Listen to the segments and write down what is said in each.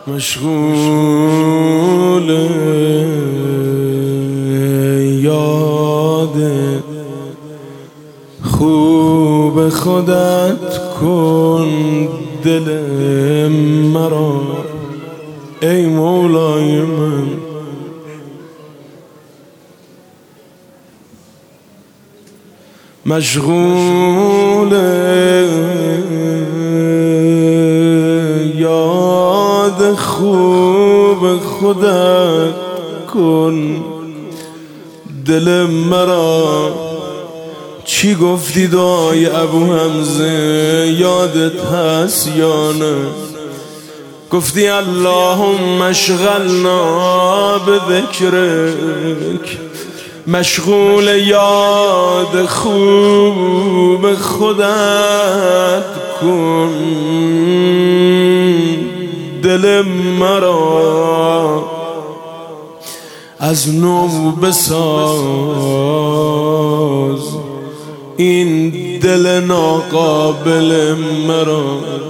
مشغول یاد خوب خودت کن دل مرا ای مولای من. مشغول یاد خوب خودت کن دل مرا. چی گفتی دعای ابو حمزه یادت هست یا نه؟ گفتی اللهم اشغلنا بذکرک، مشغول یاد خوب خودت کن دل مرا. از نو بساز این دل ناقابل مرا.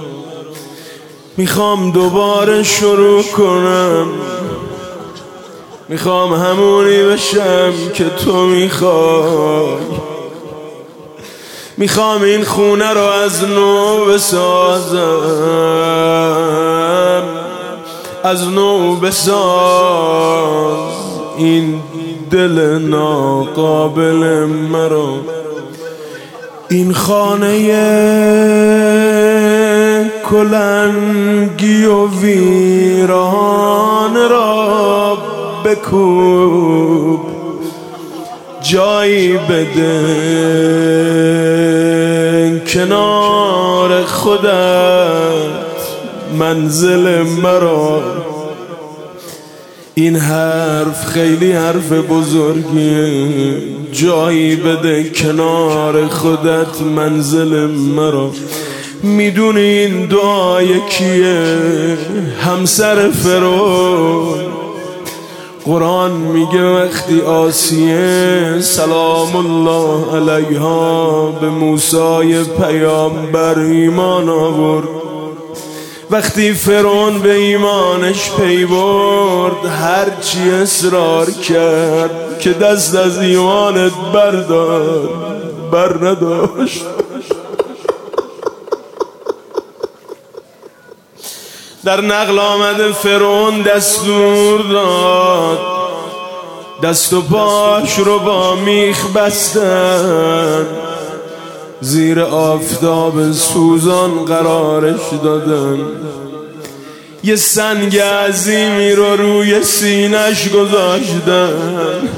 میخوام دوباره شروع کنم، میخوام همونی بشم که تو میخوای. میخوام این خونه رو از نو بسازم، از نو بساز این دل ناقابل مرا. این خانه کلنگی و ویران را بکوب، جایی بده کنار خودت منزل مرا. این حرف خیلی حرف بزرگیه، جایی بده کنار خودت منزل مرا. میدونی این دعای کیه؟ همسر فرعون. قرآن میگه وقتی آسیه سلام الله علیها به موسی پیامبر ایمان آورد، وقتی فرعون به ایمانش پی برد، هرچی اصرار کرد که دست از ایمانت بردار بر نداشت. در نقل آمده فرعون دستور داد دست و پاش رو با میخ بستن، زیر آفتاب سوزان قرارش دادن، یه سنگ عظیمی رو روی سینش گذاشتن.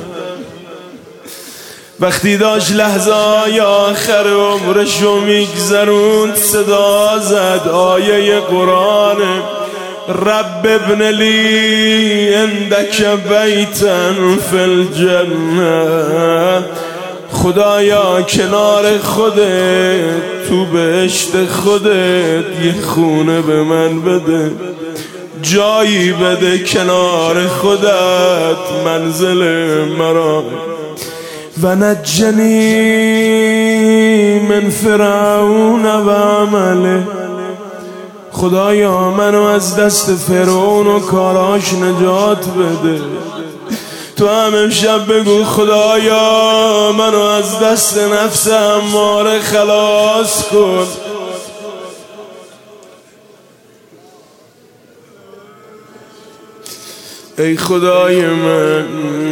وقتی داشت لحظه های آخر عمرشو میگذروند صدا زد آیه قرآن رب ابن لی عندک بیتا فی الجنه. خدایا کنار خودت تو بهشت خودت یه خونه به من بده، جایی بده کنار خودت منزل مرا. و نجنی من فرعون و عمله. خدایا منو از دست فرعون و کاراش نجات بده. تو هم امشب بگو خدایا منو از دست نفس اماره خلاص کن. ای خدای من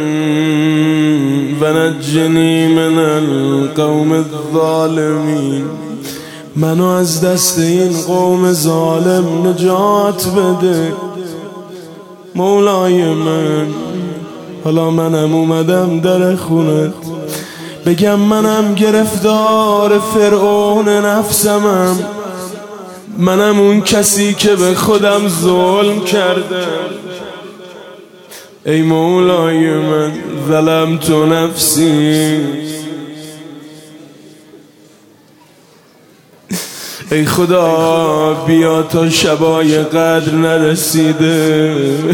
و نجنی من القوم الظالمین، منو از دست این قوم ظالم نجات بده. مولای من حالا منم اومدم در خونت بگم منم گرفتار فرعون نفسمم، منم اون کسی که به خودم ظلم کردم. ای مولای من ظلمت نفسی، ای خدا بیا تا شبای قدر نرسیده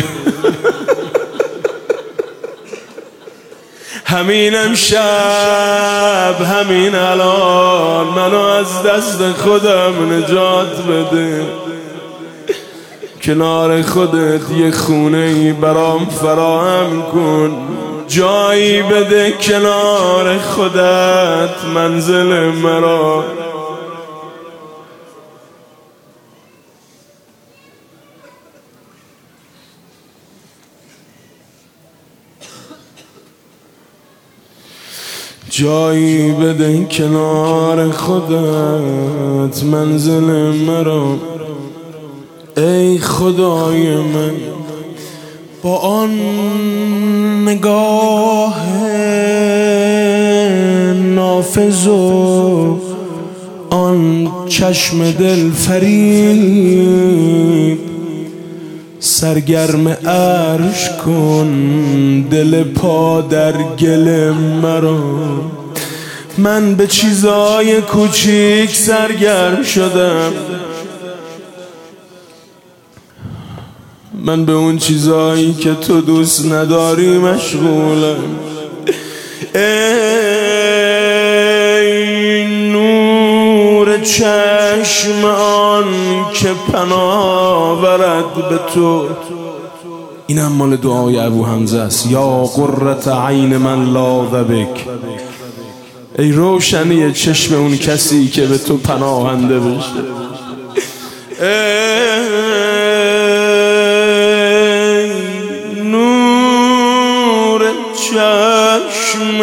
همین امشب همین الان منو از دست خودم نجات بده کنار خودت یه خونه‌ای برام فراهم کن، جایی بده کنار خودت منزل مرا. جایی بده کنار خودت منزل مرا. ای خدای من با آن نگاه نافذ و آن چشم دل فریب، سرگرم عرش کن دل پا در گل مرا. من به چیزای کوچیک سرگرم شدم، من به اون چیزایی که تو دوست نداری مشغولم. ای نور چشم آن که پناه برد به تو. اینم مال دعای ابو حمزه است. یا قرة عین من لاذ بک، ای روشنی چشم اون کسی که به تو پناهنده بشه. ای نور چشم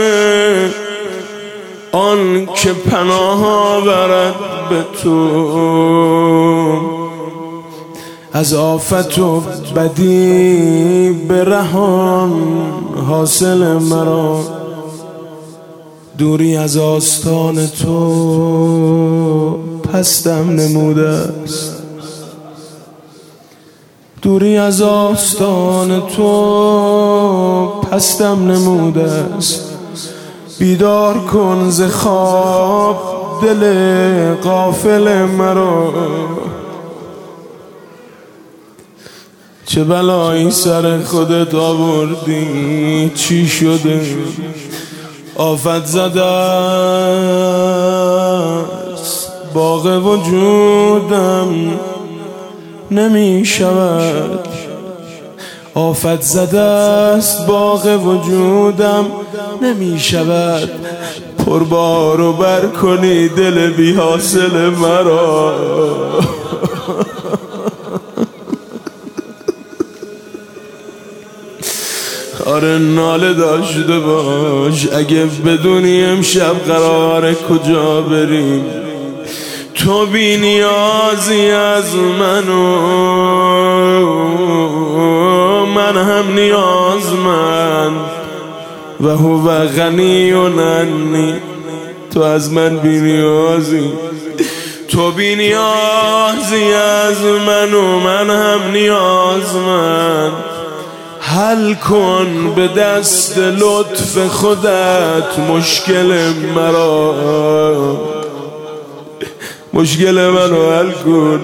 آن که پناه برد به تو، از آفت و بدی برهان حاصل مرا. دوری از آستان تو پستم نموده است، دوری از آستان تو پستم نموده است. بیدار کن ز خواب دل غافل مرا. چه بلایی سر خودت آوردی؟ چی شده؟ آفت زده است باغ وجودم نمی شود. آفت زده است باغ وجودم نمی شود. پربار و بر کنی دل بی حاصل مرا. آره ناله داشته باش اگه بدونی امشب قراره کجا بریم. تو بی نیازی از من و من هم نیازمند و هو غنی و عنی. تو از من بی نیازی، تو بی نیازی از من و من هم نیازمند. حل کن به دست لطف خودت مشکل مرا، مشکل منو حل کن.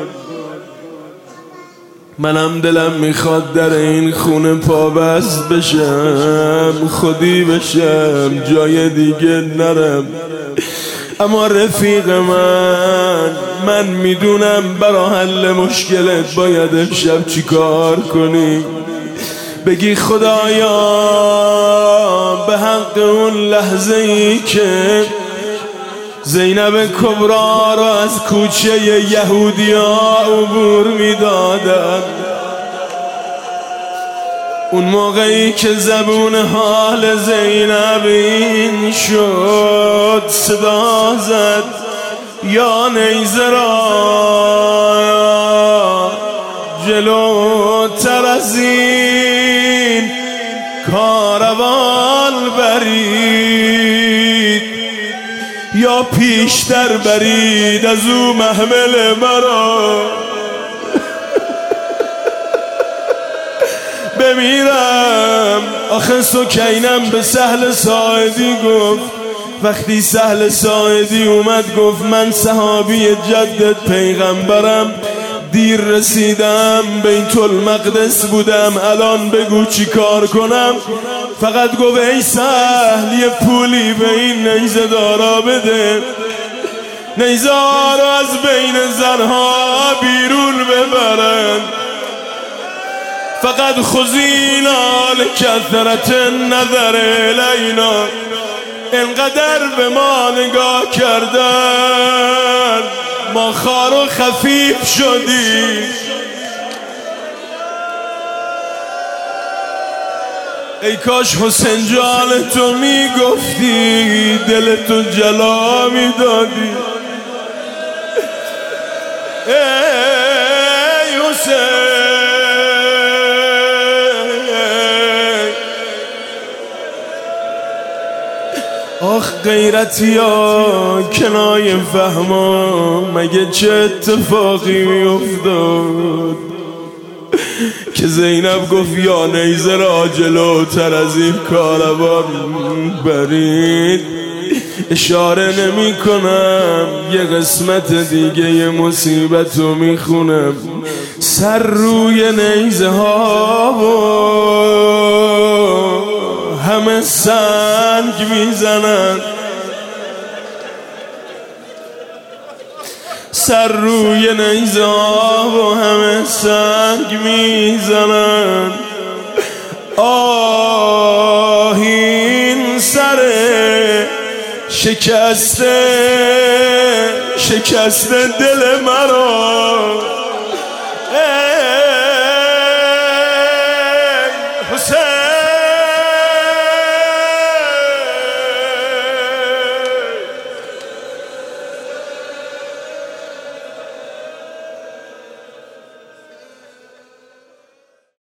منم دلم میخواد در این خونه پابست بشم، خودی بشم، جای دیگه نرم. اما رفیق من میدونم برا حل مشکلت باید امشب چی کار کنی. بگی خدایا به حق اون لحظه ای که زینب کبرا رو از کوچه یهودیا عبور میدادن، اون موقعی که زبون حال زینب این شد، صدا زد یا نیزه را جلوتر از این کاروان برید یا پیشتر برید از او محمل مرا. بمیرم آخه سکینم به سهل ساعدی گفت، وقتی سهل ساعدی اومد گفت من صحابی جدت پیغمبرم، دیر رسیدم بیت المقدس بودم، الان بگو چی کار کنم. فقط گفت ای سهل یه پولی به این نیزه دارا بده، نیزه رو از بین زنها بیرون ببرن. فقط خذینا لکثرت النظر الینا، انقدر به ما نگاه کردن ما خار و خفیف شدیم. ای کاش حسین جان تو میگفتی، دل تو جلا میدادی. ای حسین، آخ غیرتی ها کنای فهما، مگه چه اتفاقی میافتاد که زینب گفت یا نیزه را جلوتر از این کاروان برید. اشاره نمی کنم، یه قسمت دیگه یه مصیبت رو میخونم. سر روی نیزه ها همه سنگ میزنن، سر روی نیزه ها همه سنگ میزنن. آه این سر شکسته دل مرا،